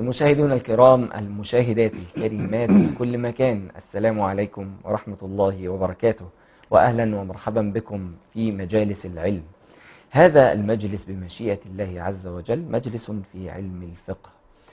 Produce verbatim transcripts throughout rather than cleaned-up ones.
مشاهدونا الكرام، المشاهدات الكريمات في كل مكان، السلام عليكم ورحمة الله وبركاته، وأهلا ومرحبا بكم في مجالس العلم. هذا المجلس بمشيئة الله عز وجل مجلس في علم الفقه.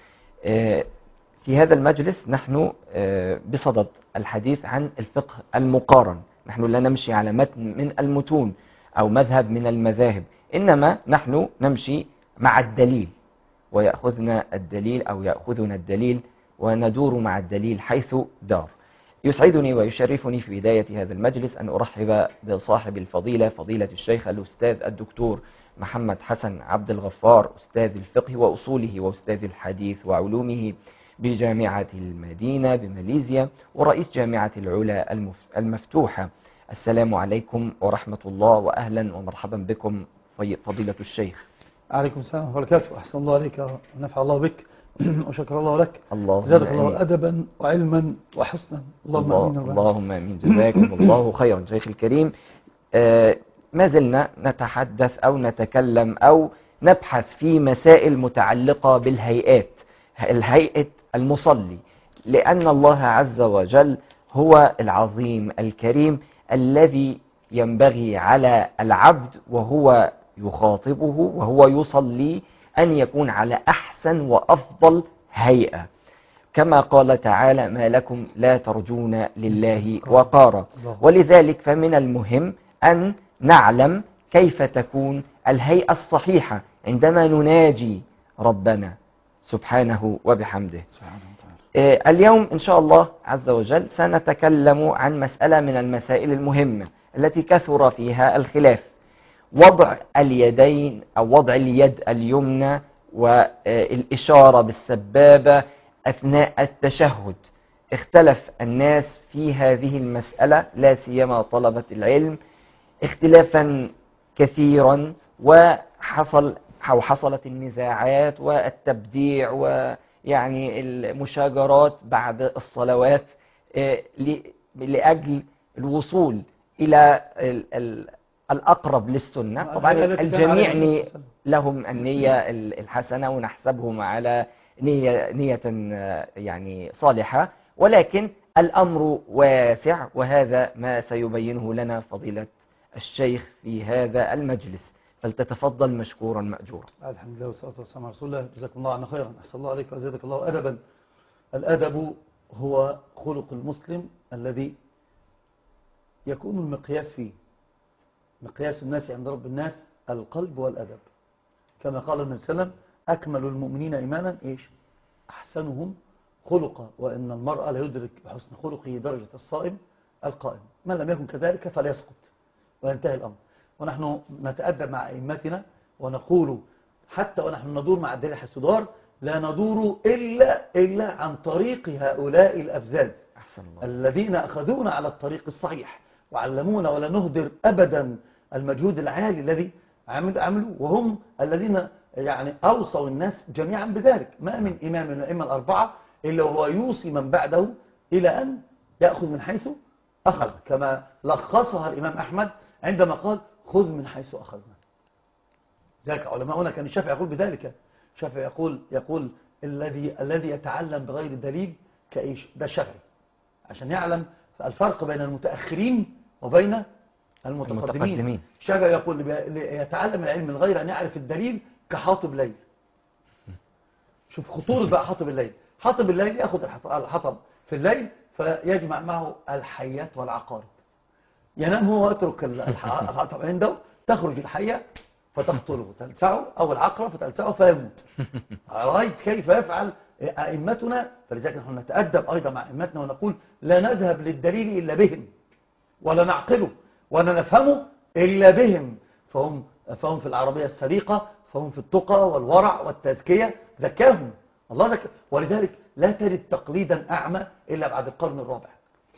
في هذا المجلس نحن بصدد الحديث عن الفقه المقارن. نحن لا نمشي على متن من المتون أو مذهب من المذاهب، إنما نحن نمشي مع الدليل، ويأخذنا الدليل أو يأخذنا الدليل وندور مع الدليل حيث دار. يسعدني ويشرفني في بداية هذا المجلس أن أرحب بصاحب الفضيلة، فضيلة الشيخ الأستاذ الدكتور محمد حسن عبد الغفار، أستاذ الفقه وأصوله وأستاذ الحديث وعلومه بجامعة المدينة بماليزيا، ورئيس جامعة العلا المفتوحة. السلام عليكم ورحمة الله، وأهلا ومرحبا بكم فضيلة الشيخ. عليكم السلام وبركاته. أحسن الله عليك ونفع الله بك وشكر الله لك. اللهم زادك الله آمين. أدبا وعلما وحسنا. اللهم الله آمين. اللهم آمين. جزاكم الله خيرا. شيخ الكريم، آه ما زلنا نتحدث أو نتكلم أو نبحث في مسائل متعلقة بالهيئات، الهيئة المصلي، لأن الله عز وجل هو العظيم الكريم الذي ينبغي على العبد وهو يخاطبه وهو يصلي أن يكون على أحسن وأفضل هيئة، كما قال تعالى: ما لكم لا ترجون لله وقارا. ولذلك فمن المهم أن نعلم كيف تكون الهيئة الصحيحة عندما نناجي ربنا سبحانه وبحمده. اليوم إن شاء الله عز وجل سنتكلم عن مسألة من المسائل المهمة التي كثر فيها الخلاف، وضع اليدين أو وضع اليد اليمنى والإشارة بالسبابة أثناء التشهد. اختلف الناس في هذه المسألة، لا سيما طلبة العلم، اختلافا كثيرا، وحصل أو حصلت النزاعات والتبديع ويعني المشاجرات بعد الصلوات لأجل الوصول إلى الأقرب للسنة. طبعا الجميع لهم النية الحسنة ونحسبهم على نية, نية يعني صالحة، ولكن الأمر واسع، وهذا ما سيبينه لنا فضيلة الشيخ في هذا المجلس، فلتتفضل مشكورا مأجورا. الحمد لله والصلاة والسلام على رسول الله. جزاكم الله عنا خيرا. أحسن الله عليك وزادك الله أدبا. الأدب هو خلق المسلم الذي يكون المقياس فيه، مقياس الناس عند رب الناس القلب والأدب، كما قال النبي صلى الله عليه وسلم: أكمل المؤمنين إيمانا إيش؟ أحسنهم خلقا، وإن المرأة لا يدرك بحسن خلقه درجة الصائم القائم، من لم يكن كذلك فلا يسقط، وينتهي الأمر. ونحن نتأدب مع أئمتنا ونقول حتى ونحن ندور مع الدليل حيث دار، لا ندور إلا, إلا عن طريق هؤلاء الأفزاز الذين أخذونا على الطريق الصحيح وعلمونا، ولا نهدر أبدا المجهود العالي الذي عملوا، وهم الذين يعني أوصوا الناس جميعا بذلك. ما من إمام من الأئمة الأربعة إلا وهو يوصي من بعده إلى أن يأخذ من حيث أخذ، كما لخصها الإمام أحمد عندما قال: خذ من حيث أخذنا. ذلك علماؤنا كان الشافعي يقول بذلك. الشافعي يقول يقول الذي الذي يتعلم بغير دليل كإيش؟ ده الشافعي، عشان يعلم الفرق بين المتأخرين وبين المتقدمين. الشافعي يقول: يتعلم العلم من غير أن يعرف الدليل كحاطب ليل. شوف خطورة بقى حاطب الليل. حاطب الليل يأخذ الحطب في الليل فيجمع معه الحيات والعقارب، ينام هو ويترك الحطب عنده، تخرج الحية فتقتله، تلسعه، أو العقرب فتلسعه فيموت. رأيت كيف يفعل أئمتنا؟ فلذلك نحن نتأدب أيضا مع أئمتنا ونقول: لا نذهب للدليل إلا بهم، ولا نعقله ولا نفهمه إلا بهم. فهم, فهم في العربية السليقة، فهم في التقى والورع والتزكية، زكاهم الله زكا. ولذلك لا تجد تقليدا أعمى إلا بعد القرن الرابع.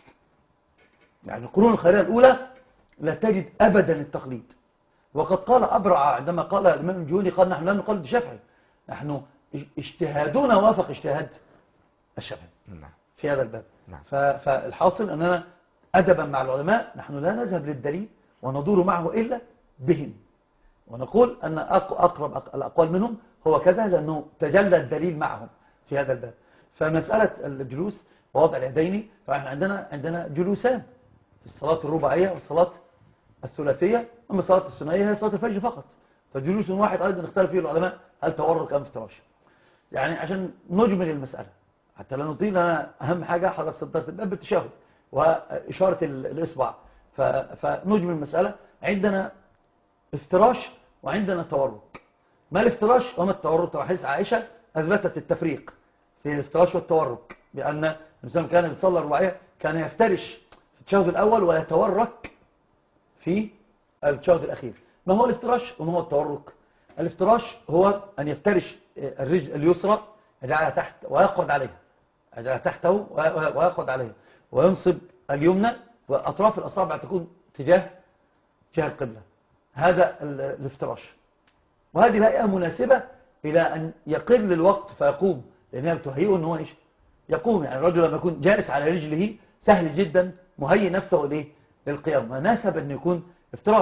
يعني القرون الخيرية الأولى لا تجد أبدا التقليد. وقد قال أبرع عندما قال الإمام الجوني، قال: نحن لا نقلد الشافعي، نحن اجتهادنا وافق اجتهاد الشافعي في هذا الباب. فالحاصل أننا أدبا مع العلماء نحن لا نذهب للدليل وندور معه إلا بهم، ونقول أن أقرب الأقوال منهم هو كذا، لأنه تجلى الدليل معهم، في هذا الباب. فمسألة الجلوس ووضع اليدين، فاحنا عندنا عندنا جلوسان في الصلاة الرباعية والصلاة الثلاثية، أما الصلاة الثنائية هي صلاة الفجر فقط. فجلوس واحد أيضا اختلف فيه العلماء هل تورك أم افتراش. يعني عشان نجمل المسألة حتى لا نطيل، أنا أهم حاجة حضرتك صدرت الباب بالتشهد وإشارة الإصبع، فنجمل المسألة. عندنا افتراش وعندنا تورك. ما الافتراش وما التورك؟ طبعا حديث عائشة أثبتت التفريق في الافتراش والتورك، بأن الإنسان كان يصلي الرباعية كان يفترش في التشهد الأول ويتورك في التشهد الأخير. ما هو الافتراش وما هو التورك؟ الافتراش هو أن يفترش الرجل اليسرى يجعلها تحت ويقعد عليها، يجعلها تحته ويقعد عليها، وينصب اليمنى وأطراف الأصابع تكون تجاه جهة القبلة. هذا الافتراش، وهذه الهيئة مناسبة إلى أن يقل الوقت فيقوم، لأنها بتهيئه أنه إيش؟ يقوم. يعني الرجل لما يكون جالس على رجله سهل جدا مهيئ نفسه ليه؟ للقيام، مناسب أن يكون افتراش.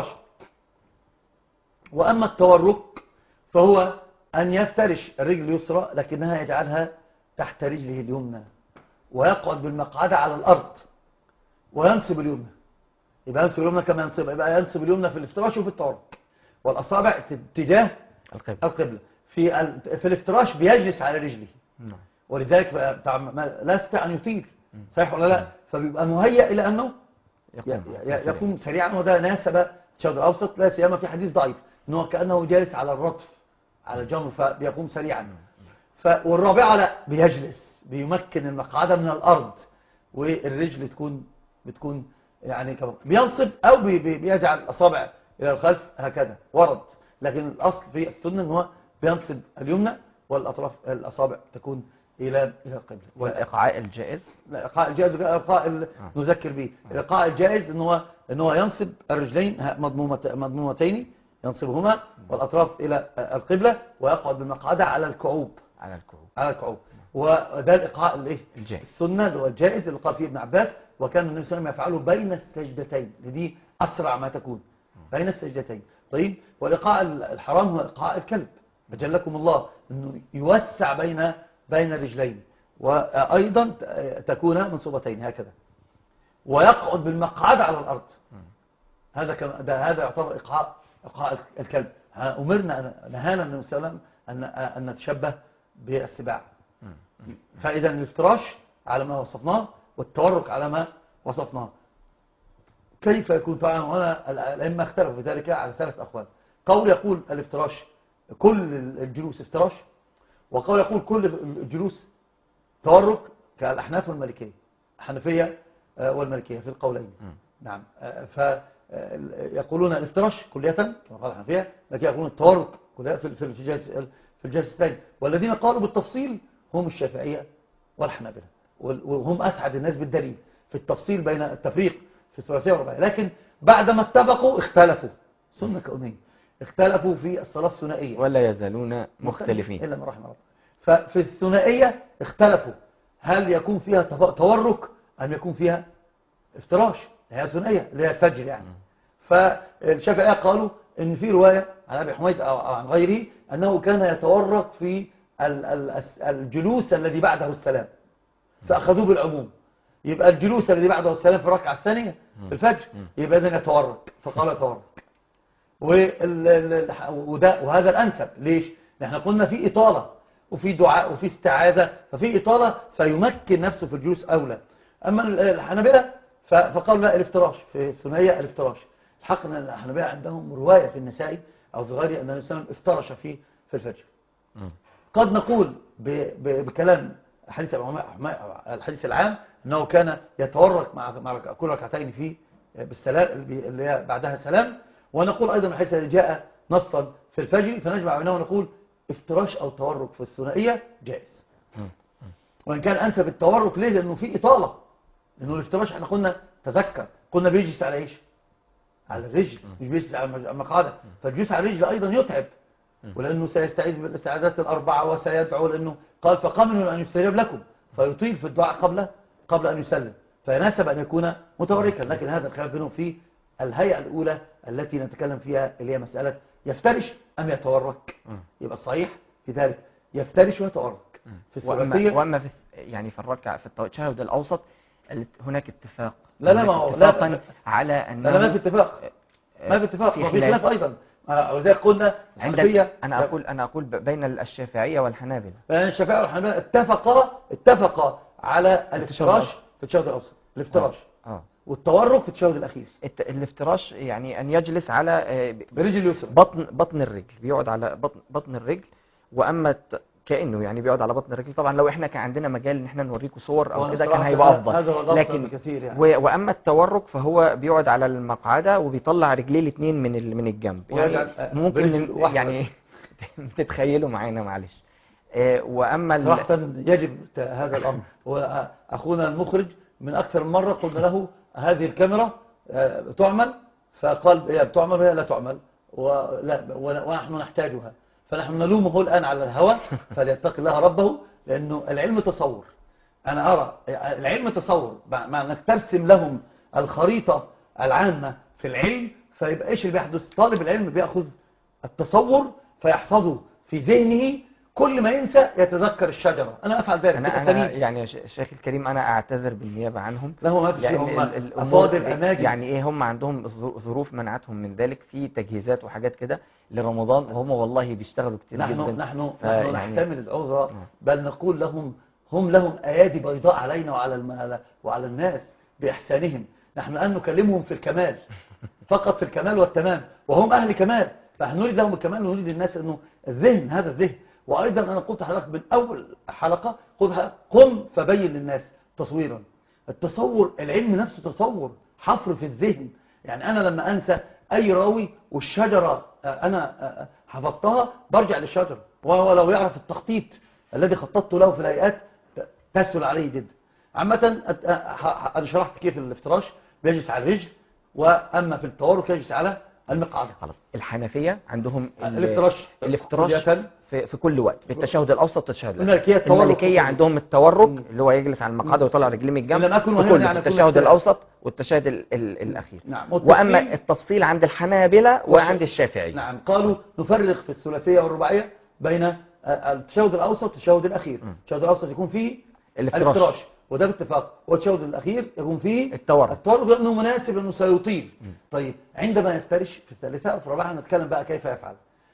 وأما التورك فهو أن يفترش الرجل اليسرى لكنها يجعلها تحت رجله اليمنى، ويقعد بالمقعدة على الأرض وينصب اليمنى. يبقى ينصب اليمنى كما ينصب، يبقى ينصب اليمنى في الافتراش وفي التورك، والأصابع تجاه القبلة. القبلة. في في الافتراش بيجلس على رجله، ولذلك لا يستطيع أن يطيل، صحيح ولا لا؟ فبيبقى مهيئ إلى أنه يقوم, يقوم سريعا، وده ناسب التشهد الأوسط، لا سيما في حديث ضعيف أنه كأنه جالس على الرطف على الجمر فبيقوم سريعا. ف والرابعة لا، بيجلس بيمكن المقعدة من الأرض، والرجل تكون بتكون يعني كمان بينصب أو بي بيجعل الأصابع إلى الخلف هكذا ورد. لكن الأصل في السنة أنه بينصب اليمنى والأطراف الأصابع تكون إلى إلى القبلة. والإقعاء الجائز؟ لا، الإقعاء الجائز الإقعاء نذكر به. الإقعاء الجائز أنه أنه ينصب الرجلين مضمومتين ينصبهما والأطراف إلى القبلة، ويقعد بالمقعدة على الكعوب على الكعوب على الكعوب وده الإقعاء الايه الجائز، السنة اللي هو الجائز اللي قال فيه ابن عباس، وكان النبي صلى الله عليه وسلم يفعله بين السجدتين، لدي أسرع ما تكون بين السجدتين. طيب، والإقعاء الحرام هو إقعاء الكلب، أجلكم الله، أنه يوسع بين بين الرجلين، وأيضا تكون منصوبتين هكذا، ويقعد بالمقعد على الأرض. هذا كما ده هذا يعتبر إقعاء إقعاء الكلب. أمرنا نهانا النبي صلى الله عليه وسلم أن أن نتشبه بالسباع. فإذا الافتراش على ما وصفناه والتورك على ما وصفناه. كيف يكون طبعا؟ وأنا الأئمة اختلفوا في ذلك على ثلاث أقوال. قول يقول الافتراش كل الجلوس افتراش، وقول يقول كل الجلوس تورك كالأحناف والمالكية، الحنفية والمالكية في القولين. نعم. فيقولون الافتراش كلية كما قال الحنفية، لكن يقولون التورك كلية في في الجلسة الثانية. والذين قالوا بالتفصيل هم الشافعية والحنابلة، وهم أسعد الناس بالدليل في التفصيل بين التفريق في الثلاثية والرباعية. لكن بعدما اتفقوا اختلفوا، سنة كونية، اختلفوا في الصلاة الثنائية ولا يزالون مختلفين إلا ما رحم الله. ففي الثنائية اختلفوا هل يكون فيها تورك أم يكون فيها افتراش، هي ثنائية اللي هي الفجر يعني. فالشافعية قالوا إن في رواية عن أبي حميد أو عن غيره أنه كان يتورك في الجلوس الذي بعده السلام، فأخذوه بالعموم. يبقى الجلوس الذي بعده السلام في الركعة الثانية في الفجر يبقى إذن يتورك، فقال يتورك. وهذا الأنسب. ليش؟ نحن قلنا في إطالة وفي دعاء وفي استعاذة، ففي إطالة فيمكن نفسه في الجلوس أولى. أما الحنابلة فقالوا لا، الافتراش في الثنائية الافتراش. الحق أن الحنابلة عندهم رواية في النسائي أو في غيره أن النبي صلى الله عليه وسلم افترش في في الفجر. قد نقول بكلام الحديث الحديث العام أنه كان يتورك مع مع كل ركعتين في بالسلام اللي هي بعدها سلام. ونقول أيضا الحديث الذي جاء نصا في الفجر، فنجمع بينه ونقول افتراش أو تورك في الثنائية جائز. وإن كان أنسب التورك ليه؟ لأنه في إطالة. لأنه الافتراش احنا قلنا تذكر قلنا بيجلس على إيش؟ على الرجل، مش بيجلس على المقعدة. فالجلوس على الرجل أيضا يتعب، ولأنه سيستعيذ بالاستعاذات الأربعة وسيدعو، لأنه قال فقامنوا أن يستجاب لكم، فيطيل في الدعاء قبل قبل أن يسلم، فيناسب أن يكون متوركا. لكن هذا الخلاف بينهم في الهيئة الأولى التي نتكلم فيها، اللي هي مسألة يفترش أم يتورك. يبقى الصحيح في ذلك يفترش ويتورك، في الثلاثية. وأما, وأما في يعني في الركعة في التشهد الأوسط هناك اتفاق لا لا ما هو اتفاقا لا على أنه لا ما في اتفاق ما في اتفاق ما في خلاف أيضا. ولذلك قلنا الحنفية أنا أقول أنا أقول بين الشافعية والحنابلة بين الشافعية والحنابلة اتفقا اتفقا على الافتراش في التشهد الأوسط. الافتراش اه والتورك في التشهد الأخير. الافتراش يعني أن يجلس على برجل اليسرى بطن بطن الرجل، بيقعد على بطن بطن الرجل، وأما كأنه يعني بيقعد على بطن الرجل. طبعا لو احنا كان عندنا مجال ان احنا نوريكم صور او كده كان هيبقى افضل، لكن يعني. واما التورك فهو بيقعد على المقعده وبيطلع رجليه الاثنين من من الجنب، يعني ممكن يعني تتخيلوا معانا معلش. واما صراحه يجب هذا الامر. واخونا المخرج من اكثر من مره قلنا له هذه الكاميرا تعمل، فقال يا بتعمل وهي لا تعمل ولا ونحن نحتاجها، فنحن نلومه الآن على الهوى فليتقي الله ربه، لأنه العلم تصور. أنا أرى العلم تصور، مع أنك ترسم لهم الخريطة العامة في العلم، فيبقى إيش اللي بيحدث؟ طالب العلم بيأخذ التصور فيحفظه في ذهنه، كل ما ينسى يتذكر الشجرة. أنا أفعل ذلك. أنا, أنا يعني يا شيخ الكريم أنا أعتذر بالنيابة عنهم، له ما فيش، هم أفاضل أماجد، يعني إيه هم عندهم ظروف منعتهم من ذلك في تجهيزات وحاجات كده لرمضان، وهم والله بيشتغلوا كتير نحن جدا. نحن نحن نحتمل العذر، بل نقول لهم هم لهم أيادي بيضاء علينا وعلى وعلى الناس بإحسانهم. نحن الآن نكلمهم في الكمال فقط، في الكمال والتمام، وهم أهل كمال، فنحن نريد لهم الكمال ونريد للناس أنه الذهن هذا الذهن. وأيضا أنا قلت حضرتك من أول حلقة، قلت قم فبين للناس تصويرا. التصور العلم نفسه تصور، حفر في الذهن. يعني أنا لما أنسى أي راوي والشجرة أنا حفظتها برجع للشجرة، ولو يعرف التخطيط الذي خططت له في الهيئات تسهل عليه جدا. عامة أنا شرحت كيف الافتراش بيجلس على الرجل، وأما في التورك يجلس على المقعدة. خلاص. الحنفية عندهم الافتراش الافتراش في, في كل وقت، في التشهد الأوسط والتشهد المالكية الأخير. المالكية عندهم التورك اللي هو يجلس على المقعدة ويطلع رجليه من الجنب في كل يعني التشهد الأوسط والتشهد ال ال الأخير. نعم. وأما التفصيل عند الحنابلة وعند الشافعية. نعم. قالوا نفرق في الثلاثية والرباعية بين التشهد الأوسط والتشهد الأخير. التشهد الأوسط يكون فيه الافتراش وده باتفاق، والتشهد الأخير يكون فيه التورك التورك لأنه مناسب لأنه سيطيل. طيب عندما يفترش في الثالثة وفي الرابعة نتكلم بقى كيف يفعل.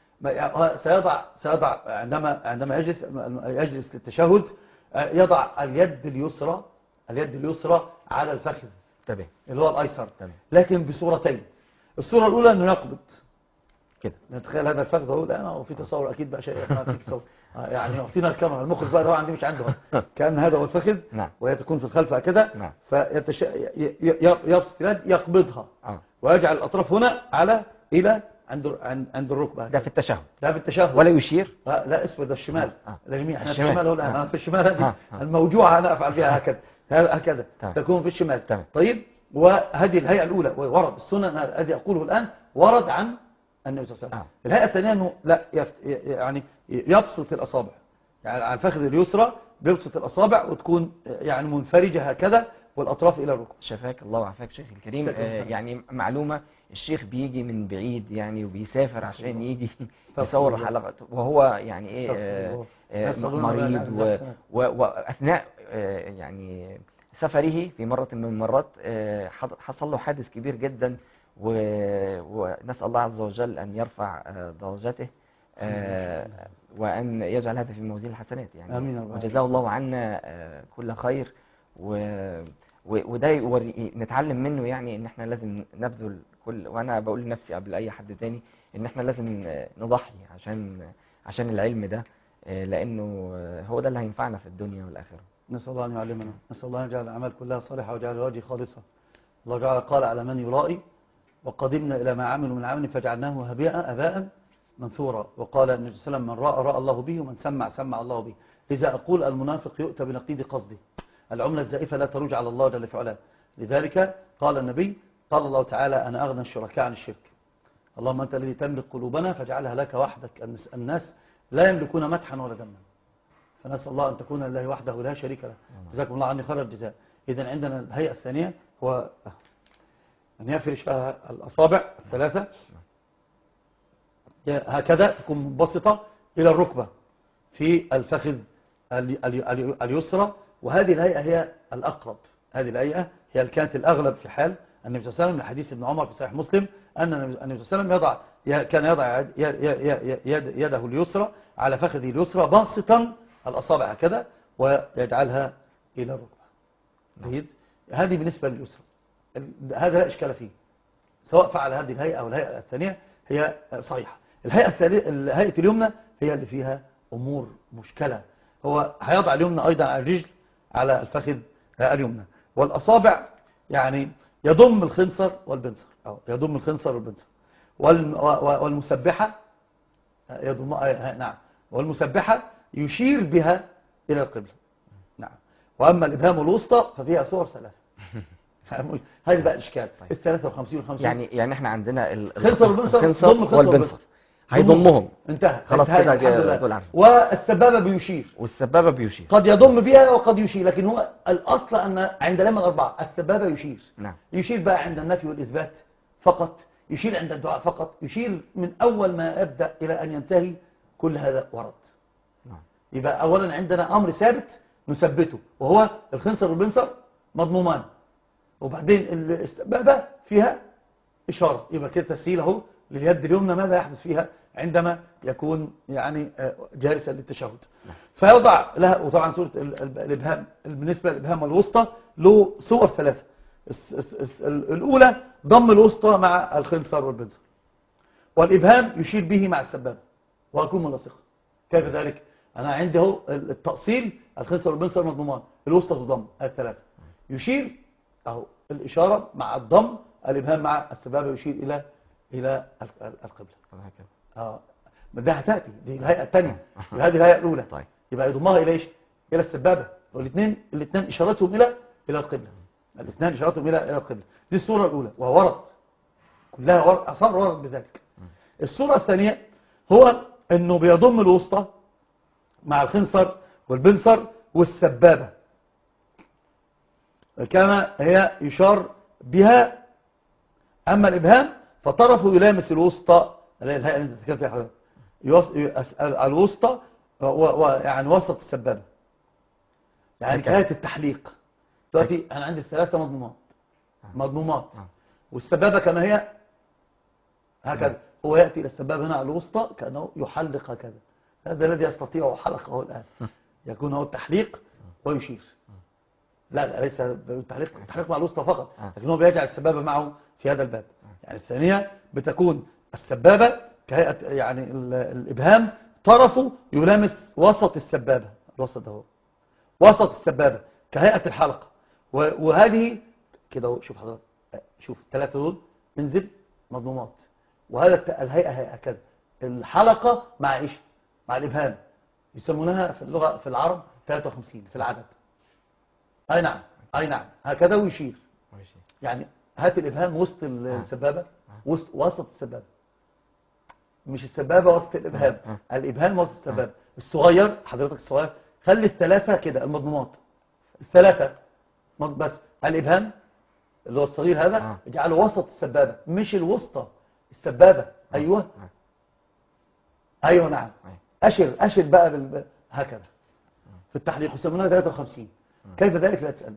سيضع سيضع عندما عندما يجلس يجلس للتشهد يضع اليد اليسرى اليد اليسرى على الفخذ تمام اللي هو الأيسر، تمام، لكن بصورتين. الصورة الأولى إنه يقبض كده، نتخيل هذا الفخذ اهو، ده هو في تصور أكيد بقى شيء ما في تصور يعني اعطينا الكاميرا المخرج بقى ده عندي مش عنده كان هذا هو الفخذ. نعم. وهي تكون في الخلف كده. نعم. فيتش... يبسط اليد يقبضها آه. ويجعل الأطراف هنا على إلى عند عند عند الركبة. ده في التشهد. ده في التشهد. ولا يشير؟ لا, لا اسود ده الشمال. آه. اليمين احنا الشمال. الشمال ولا انا آه. في الشمال هذه آه. آه. الموجوعة انا افعل بها هكذا هكذا تكون في الشمال. تمام. طيب وهذه الهيئة الأولى ورد السنة الذي أقوله الآن ورد عن النبي صلى الله عليه وسلم. آه. الهيئة الثانية أنه لا يفت... يعني يبسط الأصابع، يعني على الفخذ اليسرى بيبسط الأصابع وتكون يعني منفرجة هكذا والأطراف إلى الركب. شفاك الله وعافاك شيخ الكريم. آه يعني معلومة، الشيخ بيجي من بعيد يعني وبيسافر عشان يجي يصور حلقة، وهو يعني ايه آه آه مريض و... و... وأثناء آه يعني سفره في مرة من المرات آه حصل له حادث كبير جدا، و... ونسأل الله عز وجل أن يرفع آه درجته آه وأن يجعل هذا في موازين الحسنات يعني. آمين. وجزاه الله عنا آه كل خير، و... وده يوري نتعلم منه يعني ان احنا لازم نبذل كل، وانا بقول لنفسي قبل اي حد تاني ان احنا لازم نضحي عشان عشان العلم ده، لانه هو ده اللي هينفعنا في الدنيا والاخره. نسال الله ان يعلمنا، نسال الله ان يجعل الاعمال كلها صالحه ويجعل الوجه خالصه. الله تعالى قال على من يرائي وقدمنا الى ما عملوا من عمل فجعلناه هباء اباء منثورا. وقال النبي صلى الله عليه وسلم من راى راى الله به ومن سمع سمع الله به. اذا اقول المنافق يؤتى بنقيض قصده، العملة الزائفة لا تروج على الله جل في علاه. لذلك قال النبي قال الله تعالى أنا أغنى الشركاء عن الشرك. اللهم أنت الذي تملك قلوبنا فاجعلها لك وحدك. الناس لا يملكون مدحا ولا دما، فنسأل الله أن تكون لله وحده لا شريك له. جزاكم الله عني خير الجزاء. إذن عندنا الهيئة الثانية هو أن يفرش الأصابع الثلاثة هكذا تكون منبسطة إلى الركبة في الفخذ ال- ال- ال- اليسرى، وهذه الهيئة هي الأقرب. هذه الهيئة هي اللي كانت الأغلب في حال النبي صلى الله عليه وسلم، من حديث ابن عمر في صحيح مسلم أن النبي صلى الله عليه وسلم يضع كان يضع يد يد يد يده اليسرى على فخذه اليسرى باسطا الأصابع هكذا ويجعلها إلى الركبة. جيد. هذه بالنسبة لليسرى، هذا لا إشكال فيه، سواء فعل هذه الهيئة أو الهيئة الثانية هي صحيحة. الهيئة الثالثة الهيئة اليمنى هي اللي فيها أمور مشكلة. هو هيضع اليمنى أيضا على الرجل على الفخذ اليمنى، والأصابع يعني يضم الخنصر والبنصر، أو يضم الخنصر والبنصر، والمسبحة يضم نعم، والمسبحة يشير بها إلى القبلة. نعم. وأما الإبهام الوسطى ففيها صور ثلاثة. هذه بقى الإشكال. طيب. الثلاثة وخمسين والخمسين يعني يعني احنا عندنا ال- خنصر والبنصر، الخنصر ضم الخنصر والبنصر هيضمهم. انتهى خلاص انتهى كده الحمد لله. دول عارف. والسبابة بيشير، والسبابة بيشير. قد يضم بها وقد يشير، لكن هو الأصل أن عند الأئمة الأربعة السبابة يشير. نعم. يشير بقى عند النفي والإثبات فقط، يشير عند الدعاء فقط، يشير من أول ما يبدأ إلى أن ينتهي، كل هذا ورد. نعم. يبقى أولا عندنا أمر ثابت نثبته، وهو الخنصر والبنصر مضمومان، وبعدين السبابة فيها إشارة، يبقى كده تسهيل اهو لليد اليمنى ماذا يحدث فيها عندما يكون يعني جالسا للتشهد. فيوضع لها، وطبعا سورة الإبهام بالنسبة للإبهام الوسطى له صور ثلاثة. الأولى ضم الوسطى مع الخنصر والبنصر، والإبهام يشير به مع السبابة ويكون ملاصقا. كيف ذلك؟ أنا عندي اهو التأصيل الخنصر والبنصر مضمومان، الوسطى تضم، الثلاثة يشير اهو الإشارة مع الضم، الإبهام مع السبابة يشير إلى إلى القبلة. اه ده هتأتي دي الهيئة الثانية، هذه الهيئة الأولى. طيب. يبقى يضمها إلى إيش؟ إلى السبابة، والاثنين الاثنين إشارتهم إلى إلى القبلة، الاثنين إشارتهم إلى إلى القبلة. دي الصورة الأولى وورد كلها ورد، أصر ورد بذلك. الصورة الثانية هو إنه بيضم الوسطى مع الخنصر والبنصر والسبابة كما هي يشار بها. أما الإبهام فطرفه يلامس الوسطى، الهيئة اللي تتكلم فيها حضرتك، الوسطى ويعني وسط السبابة، يعني كانت التحليق. دلوقتي أنا عندي الثلاثة مضمومات مضمومات والسبابة كما هي هكذا. هو يأتي إلى السبابة هنا على الوسطى كأنه يحلق هكذا. هذا الذي يستطيع حلقه الآن، يكون هو التحليق ويشير. لا لا ليس التحليق التحليق مع الوسطى فقط، لكن هو بيجعل السبابة معه في هذا الباب. يعني الثانية بتكون السبابة كهيئة، يعني الإبهام طرفه يلامس وسط السبابة، الوسط ده هو وسط السبابة كهيئة الحلقة. وهذه كده شوف حضرتك، شوف الثلاثة دول انزل مضمومات، وهذا الهيئة هيئة كذا. الحلقة مع ايش؟ مع الإبهام، يسمونها في اللغة في العرب ثلاثة وخمسين في العدد. اي نعم اي نعم هكذا ويشير. يعني هات الإبهام وسط السبابة، وسط وسط السبابة، مش السبابة وسط الإبهام، الإبهام وسط السبابة. الصغير حضرتك الصغير خلي الثلاثة كده المضمومات الثلاثة بس، الإبهام اللي هو الصغير هذا اجعله وسط السبابة مش الوسطى السبابة. أيوة أيوة نعم. أشر أشر بقى بال... هكذا في التحليق يسمونها ثلاثة وخمسين. كيف ذلك لا تسألني.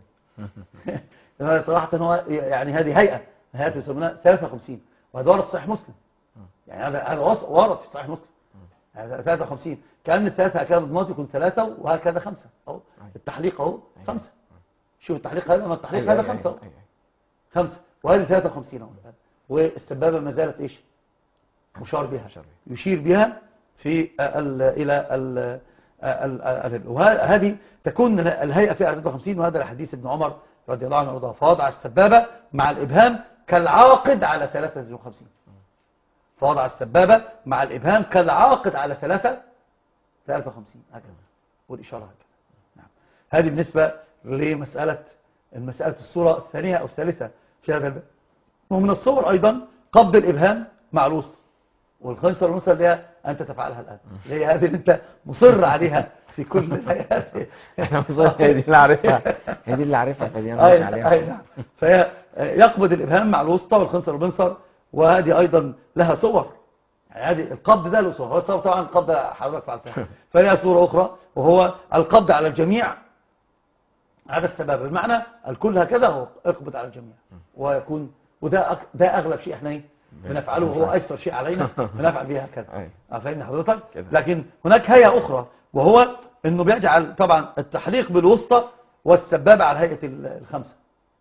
صراحة هو يعني هذه هيئة هيئة يسمونها ثلاثة وخمسين، وهذا ورد في صحيح مسلم. يعني هذا هذا ورد في صحيح مسلم ثلاثة وخمسين، كأن الثلاثة هكذا ضمات يكون ثلاثة وهكذا خمسة. أهو التحليق أهو خمسة. شوف التحليق هذا، ما التحليق هذا خمسة أهو خمسة، وهذه ثلاثة وخمسين أهو. والسبابة ما زالت إيش؟ مشار بها، يشير بها في ال إلى ال ال وهذه تكون الهيئة في ثلاثة وخمسين. وهذا الحديث ابن عمر رضي الله عنه وارضاه، فوضع السبابة مع الإبهام كالعاقد على ثلاثة وخمسين. فوضع السبابة مع الإبهام كالعاقد على ثلاثة ثلاثة وخمسين هكذا، والإشارة هكذا. نعم. هذه بالنسبة لمسألة المسألة الصورة الثانية أو الثالثة في هذا الباب. ومن الصور أيضا قبض الإبهام مع الوسط والخنصر والبنصر اللي هي أنت تفعلها الآن، اللي هي هذه اللي أنت مصر عليها في كل الهيئات. هي دي اللي عارفها، هي دي اللي عارفها فدي انا ماشي عليها. أي نعم. فهي يقبض الإبهام مع الوسطى والخنصر والبنصر، وهذه أيضا لها صور. هذه القبض ده له صورة، هو الصورة طبعا القبض حضرتك فعلتها، فلها صورة أخرى وهو القبض على الجميع. هذا السبب، بمعنى الكل هكذا هو اقبض على الجميع، ويكون وده أك... ده أغلب شيء احنا ايه بنفعله، وهو أيسر شيء علينا بنفعل بها هكذا. فاهمني حضرتك؟ لكن هناك هيئة أخرى، وهو انه بيجعل طبعا التحليق بالوسطى والسبابة على هيئة الخمسة.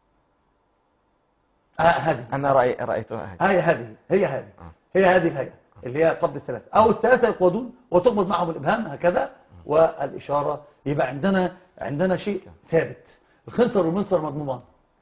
آه هذه انا رأي رأيتها هذه هذه هي هذه هي هذه الهيئة اللي هي قبض الثلاثة، او الثلاثة يقودون وتقبض معهم الابهام هكذا والاشارة. يبقى عندنا عندنا شيء ثابت، الخنصر والمنصر مضمومان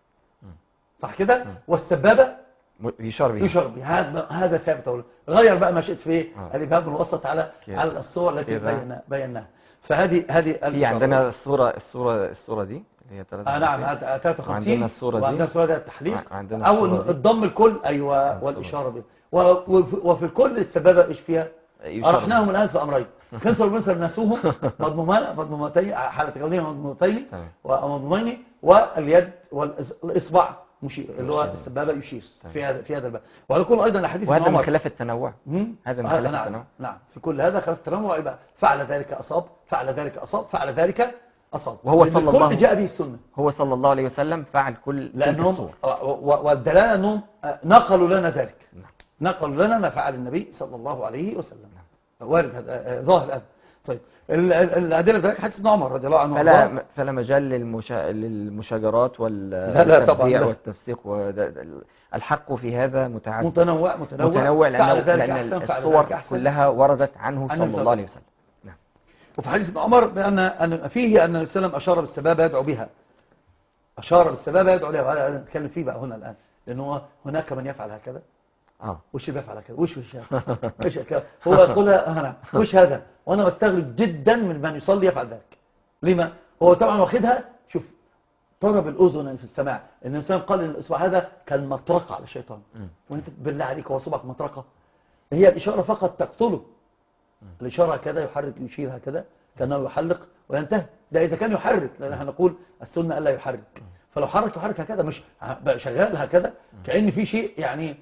صح كده، والسبابة يشار بها يشار بها، هذا هذا ثابت. غير بقى ما شئت في الابهام الموسط على على الصور التي بينا بيناها. فهذه هذه في عندنا الصورة الصورة الصورة دي اللي هي ثلاثة وخمسين. آه نعم ثلاثة وخمسين. وعندنا الصورة دي وعندنا الصورة دي التحليق عندنا او الضم الكل ايوه والاشاره به. وفي الكل السبابه ايش فيها؟ أرحناهم الآن في أمرين، خنصر ومنصر ناسوهم مضمومان مضمومتين حالة كونية مضمومتين ومضمومين، واليد والإصبع مشير اللي هو السبابة يشير في هذا في هذا الباب. وعلى كل أيضا الحديث وهذا من خلاف التنوع. هذا من خلاف نعم التنوع. نعم في كل هذا خلاف التنوع. يبقى فعل ذلك أصاب، فعل ذلك أصاب، فعل ذلك أصاب، وهو صلى الله كل جاء به السنة. هو صلى الله عليه وسلم فعل كل لأنهم والدلالة أنهم نقلوا لنا ذلك، نقلوا لنا ما فعل النبي صلى الله عليه وسلم. وارد هذا ظاهر الآن. طيب الأدلة ذلك حديث ابن عمر رضي الله عنه فلا فلا مجال للمشا... للمشاجرات والتبديع والتفسيق. الحق في هذا متعدد متنوع متنوع, متنوع لأن, لأن الصور كلها وردت عنه صلى الله عليه وسلم. نعم. وفي حديث ابن عمر بأن فيه أن النبي صلى الله عليه وسلم أشار بالسبابة يدعو بها، أشار بالسبابة يدعو لها، وهذا نتكلم فيه بقى هنا الآن، لأنه هناك من يفعل هكذا. اه وش بيفعل كده وش وش وش كده هو يقولها انا وش هذا، وانا بستغرب جدا من من يصلي يفعل ذلك. لما؟ هو طبعا واخدها شوف طرب الاذن في السماع، ان الانسان قال ان الاصبع هذا كان مطرقه على الشيطان، وانت بالله عليك هو صبعك مطرقه؟ هي الاشاره فقط تقتله. الاشاره كذا يحرك يشير هكذا كانه يحلق وينتهي، ده اذا كان يحرك، لان احنا نقول السنه الا يحرك. فلو حرك يحرك هكذا مش شغال هكذا كأن في شيء يعني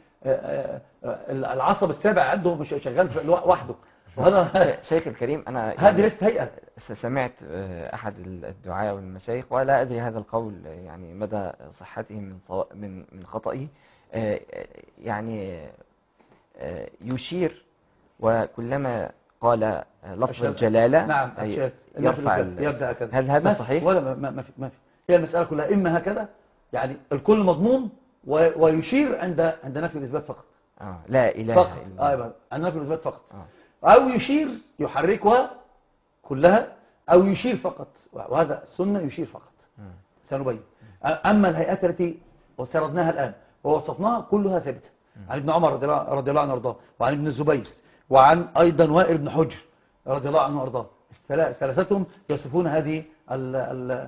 العصب السابع عنده مش شغال وحده. وهذا شيخ الكريم انا هذه ليست هيئه. سمعت احد الدعاة والمشايخ ولا ادري هذا القول يعني مدى صحته من من من خطئه، يعني يشير وكلما قال لفظ الجلاله نعم يرفع يبدا هكذا. هل هذا صحيح ولا ما في ما في هي المساله كلها اما هكذا يعني الكل مضمون ويشير عند عند نفي الاثبات فقط. اه لا اله فقط. الا الله. اه يبقى عند نفي الاثبات فقط. آه. او يشير يحركها كلها او يشير فقط، وهذا السنه يشير فقط. م. سنبين. اما الهيئات التي وسردناها الان ووصفناها كلها ثابته عن ابن عمر رضي الله عنه وارضاه، وعن ابن الزبير، وعن ايضا وائل بن حجر رضي الله عنه وارضاه. ثلاثتهم يصفون هذه ال ال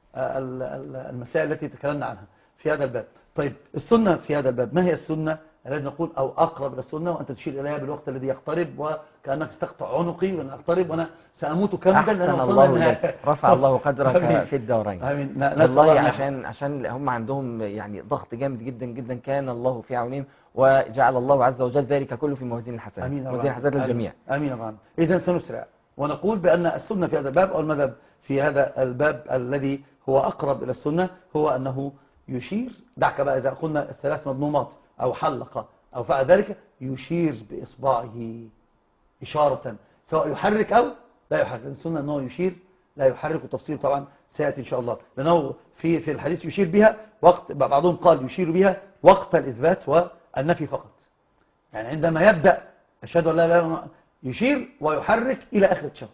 المسائل التي تكلمنا عنها في هذا الباب. طيب السنة في هذا الباب، ما هي السنة التي نقول أو أقرب إلى السنة وأنت تشير إليها بالوقت الذي يقترب وكأنك تقطع عنقي وأنا أقترب وأنا سأموت كامدا لأن الله رفع الله قدرك في الدورين. آمين. والله عشان عشان هم عندهم يعني ضغط جامد جدا جدا، كان الله في عونهم وجعل الله عز وجل ذلك كله في موازين الحسنات، موازين الحسنات للجميع. آمين آمين. إذا سنسرع ونقول بأن السنة في هذا الباب أو المذهب في هذا الباب الذي هو أقرب إلى السنة هو أنه يشير. دعك بقى إذا قلنا الثلاث مضمومات أو حلق أو فعل ذلك، يشير بإصبعه إشارة سواء يحرك أو لا يحرك. السنة أنه يشير لا يحرك، وتفصيل طبعا سيأتي إن شاء الله، لأنه في في الحديث يشير بها وقت، بعضهم قال يشير بها وقت الإثبات والنفي فقط، يعني عندما يبدأ أشهد أن لا إله إلا الله يشير ويحرك إلى آخر التشهد.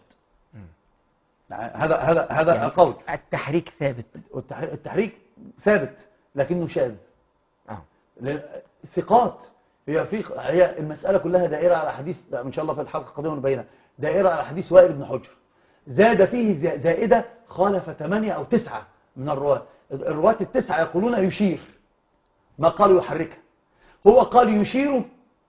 هذا هذا هذا يعني القول. التحريك ثابت، التحريك ثابت لكنه شاذ. اه ثقات. هي في هي المسألة كلها دائرة على حديث إن شاء الله في الحلقة القادمة نبينها، دائرة على حديث وائل بن حجر، زاد فيه زائدة خالف ثمانية أو تسعة من الرواة. الرواة التسعة يقولون يشير، ما قالوا يحركها، هو قال يشير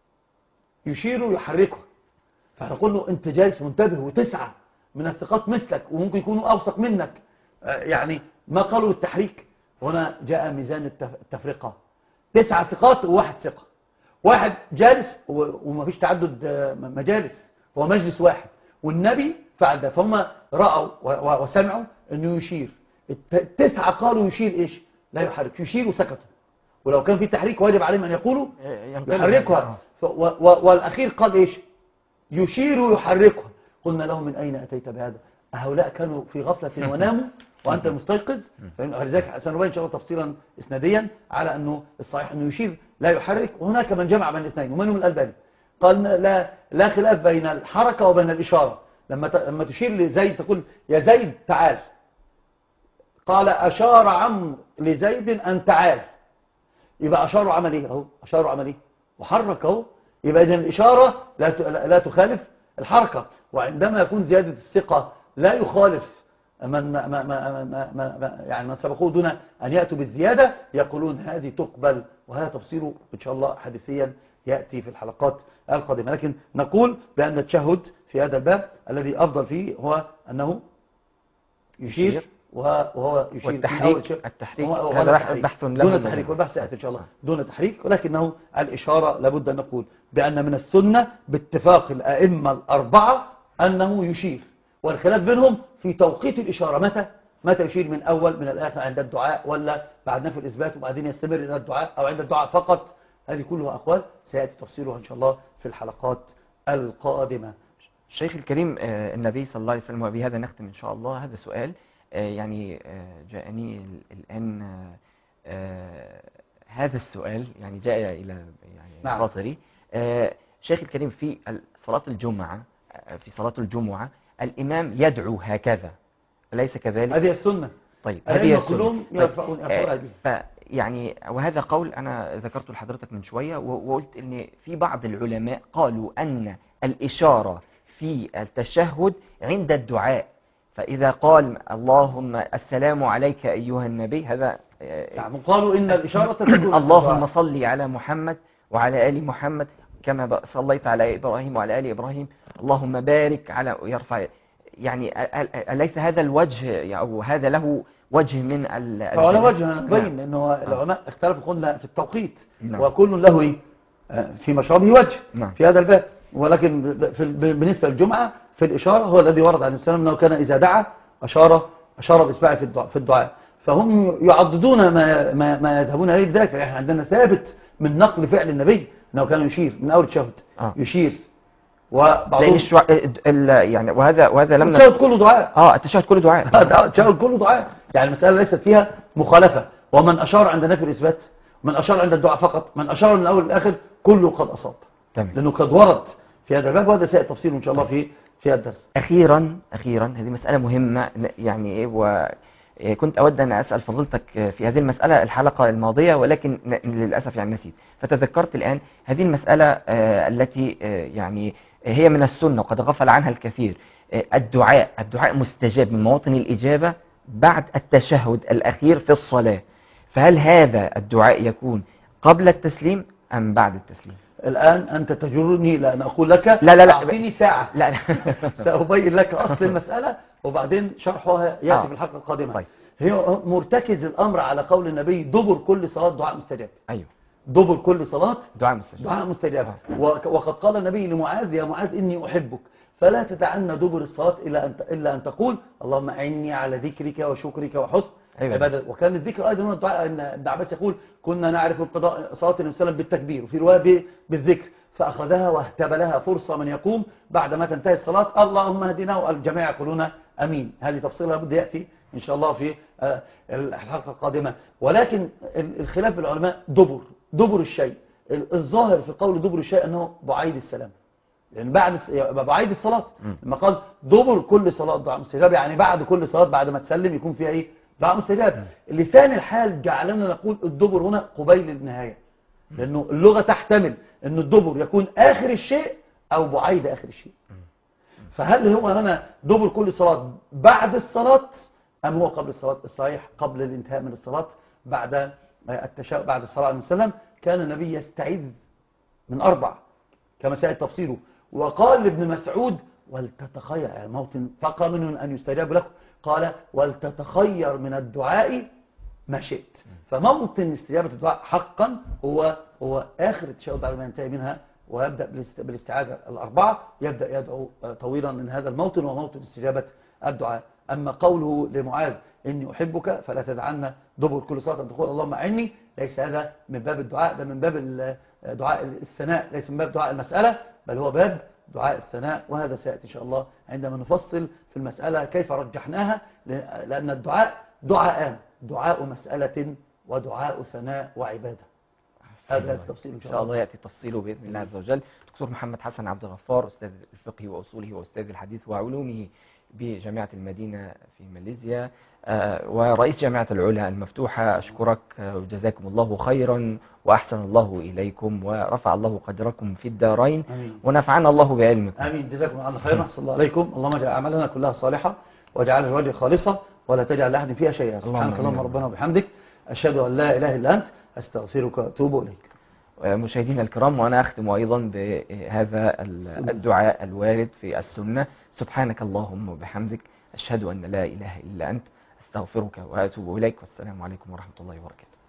يشير يحركه. فنقول له أنت جالس منتبه، وتسعة من الثقات مثلك وممكن يكونوا أوثق منك، يعني ما قالوا التحريك. هنا جاء ميزان التفرقة، تسعة ثقات وواحد ثقة، واحد جالس ومفيش تعدد مجالس، هو مجلس واحد والنبي فعل ده، فهم رأوا وسمعوا انه يشير. التسعة قالوا يشير ايش؟ لا يحرك، يشير وسكتوا. ولو كان في تحريك واجب عليهم ان يقولوا يحركها، والاخير قال ايش؟ يشير ويحركها. قلنا له من اين اتيت بهذا؟ هؤلاء كانوا في غفلة وناموا وانت مستيقظ. فلذلك سنبين ان شاء الله تفصيلا اسناديا على انه الصحيح انه يشير لا يحرك. وهناك من جمع بين الاثنين ومنهم الألباني قال لا لا خلاف بين الحركة وبين الإشارة. لما لما تشير لزيد تقول يا زيد تعال، قال أشار عمرو لزيد أن تعال، يبقى أشار عمل ايه اهو؟ أشار عمل ايه؟ وحرك اهو. يبقى إذن الإشارة لا لا تخالف الحركة. وعندما يكون زيادة الثقة لا يخالف من ما ما ما ما يعني من سبقوه دون أن يأتوا بالزيادة، يقولون هذه تقبل. وهذا تفسيره إن شاء الله حديثيا يأتي في الحلقات القادمة. لكن نقول بأن التشهد في هذا الباب الذي أفضل فيه هو أنه يشير، وهو يشير. والتحريك التحريك هذا بحث دون التحريك، والبحث يأتي إن شاء الله دون تحريك. ولكنه الإشارة لابد أن نقول بأن من السنة باتفاق الأئمة الأربعة أنه يشير، والخلاف بينهم في توقيت الإشارة. متى متى يشير؟ من أول من الآخر عند الدعاء، ولا بعد نفي الإثبات وبعدين يستمر إلى الدعاء، أو عند الدعاء فقط؟ هذه كلها أقوال سيأتي تفصيلها إن شاء الله في الحلقات القادمة. الشيخ الكريم، النبي صلى الله عليه وسلم، وبهذا نختم إن شاء الله هذا سؤال يعني جاءني الآن. هذا السؤال يعني جاء إلى يعني خاطري. شيخ الكريم، في صلاة الجمعة في صلاة الجمعة الإمام يدعو هكذا، أليس كذلك؟ هذه السنة. طيب هذه السنة كلهم يرفعون طيب. يعني وهذا قول أنا ذكرته لحضرتك من شوية، وقلت إن في بعض العلماء قالوا أن الإشارة في التشهد عند الدعاء، فإذا قال اللهم السلام عليك أيها النبي، هذا يعني قالوا إن الإشارة تكون اللهم صل على محمد وعلى آل محمد كما صليت على إبراهيم وعلى آل إبراهيم، اللهم بارك على، يرفع. يعني أليس هذا الوجه أو هذا له وجه من ال هو له وجه بين أنه العلماء اختلفوا قلنا في التوقيت، وكل له إيه في مشربه وجه في هذا الباب. ولكن بالنسبة للجمعة في الإشارة هو الذي ورد عن السلام أنه كان إذا دعا أشار أشار بإصبعه في الدعاء في الدعاء فهم يعضدون ما ما, ما يذهبون إليه بذلك. احنا عندنا ثابت من نقل فعل النبي أنه كان يشير من أول التشهد آه. يشير. وبعضهم الشو... يعني وهذا وهذا لم التشهد كله دعاء. اه التشهد كله دعاء. التشهد كله دعاء. يعني المسألة ليست فيها مخالفة. ومن أشار عند نفي الإثبات، من أشار عند الدعاء فقط، من أشار من الأول للآخر، كله قد أصاب. تمام. لأنه قد ورد في هذا الباب، وهذا سيأتي تفصيله إن شاء الله في في الدرس. أخيرا أخيرا هذه مسألة مهمة يعني، وكنت أود أن أسأل فضيلتك في هذه المسألة الحلقة الماضية، ولكن للأسف يعني نسيت، فتذكرت الآن هذه المسألة التي يعني هي من السنة وقد غفل عنها الكثير. الدعاء الدعاء مستجاب من مواطن الإجابة بعد التشهد الأخير في الصلاة، فهل هذا الدعاء يكون قبل التسليم أم بعد التسليم؟ الآن أنت تجرني لأن أقول لك لا لا لا أعطيني ساعة. لا لا سأبين لك أصل المسألة وبعدين شرحها يأتي آه. في الحلقة القادمة. طيب. هي مرتكز الأمر على قول النبي دبر كل صلاة دعاء مستجاب. أيوه، دبر كل صلاة دعاء مستجاب دعاء مستجاب. آه. وقد قال النبي لمعاذ يا معاذ إني أحبك فلا تدعن دبر الصلاة إلا أن إلا أن تقول اللهم أعني على ذكرك وشكرك وحسن أيوة. عبادة. وكان الذكر أيضا هنا الدعاء. إن ابن عباس يقول كنا نعرف القضاء صلاة النبي صلى الله عليه وسلم بالتكبير، وفي رواية بالذكر، فأخذها واهتبلها فرصة من يقوم بعد ما تنتهي الصلاة اللهم اهدنا، والجميع يقولون أمين. هذه تفصيلها بده يأتي إن شاء الله في الحلقة القادمة. ولكن الخلاف بالعلماء دبر دبر الشيء. الظاهر في قول دبر الشيء أنه بعيد السلام، لأن بعد بعيد الصلاة لما قال دبر كل صلاة دعاء مستجاب، يعني بعد كل صلاة بعد ما تسلم يكون فيها إيه دعاء مستجاب. لسان الحال جعلنا نقول الدبر هنا قبيل النهاية، لأنه اللغة تحتمل أن الدبر يكون آخر الشيء أو بعيد آخر الشيء. فهل هو هنا دبر كل صلاة بعد الصلاة أم هو قبل الصلاة؟ الصحيح قبل الانتهاء من الصلاة بعد التشاؤم بعد الصلاة عليه السلام. كان النبي يستعيذ من أربع كما سيأتي تفصيله. وقال لابن مسعود ولتتخير يعني موطن فقط منه أن يستجاب لكم، قال ولتتخير من الدعاء ما شئت. فموطن استجابة الدعاء حقا هو هو آخر التشهد بعد ما ينتهي منها ويبدأ بالاستعاذة الأربعة، يبدأ يدعو طويلا من هذا الموطن وموطن استجابة الدعاء. أما قوله لمعاذ إني أحبك فلا تدعنا دبر كل صلاة أن تقول اللهم أعني، ليس هذا من باب الدعاء، ده من باب دعاء الثناء، ليس من باب دعاء المسألة، بل هو باب دعاء الثناء. وهذا سيأتي إن شاء الله عندما نفصل في المسألة كيف رجحناها، لأن الدعاء دعاءان، دعاء مسألة ودعاء ثناء وعبادة. هذا التفصيل إن شاء الله. إن شاء الله يأتي تفصيله بإذن الله عز وجل. دكتور محمد حسن عبد الغفار، أستاذ الفقه وأصوله وأستاذ الحديث وعلومه بجامعة المدينة في ماليزيا ورئيس جامعة العلا المفتوحة، أشكرك وجزاكم الله خيرا وأحسن الله إليكم ورفع الله قدركم في الدارين. آمين. ونفعنا الله بعلمكم. آمين. جزاكم الله خيرا. صلى الله عليكم. اللهم اجعل أعمالنا كلها صالحة واجعلها لوجه خالصة ولا تجعل لأحد فيها شيئا. سبحانك اللهم ربنا وبحمدك، أشهد أن لا إله إلا أنت، أستغفرك وأتوب إليك. مشاهدينا الكرام، وأنا أختم أيضا بهذا الدعاء الوارد في السنة: سبحانك اللهم وبحمدك، أشهد أن لا إله إلا أنت، أستغفرك وأتوب إليك، والسلام عليكم ورحمة الله وبركاته.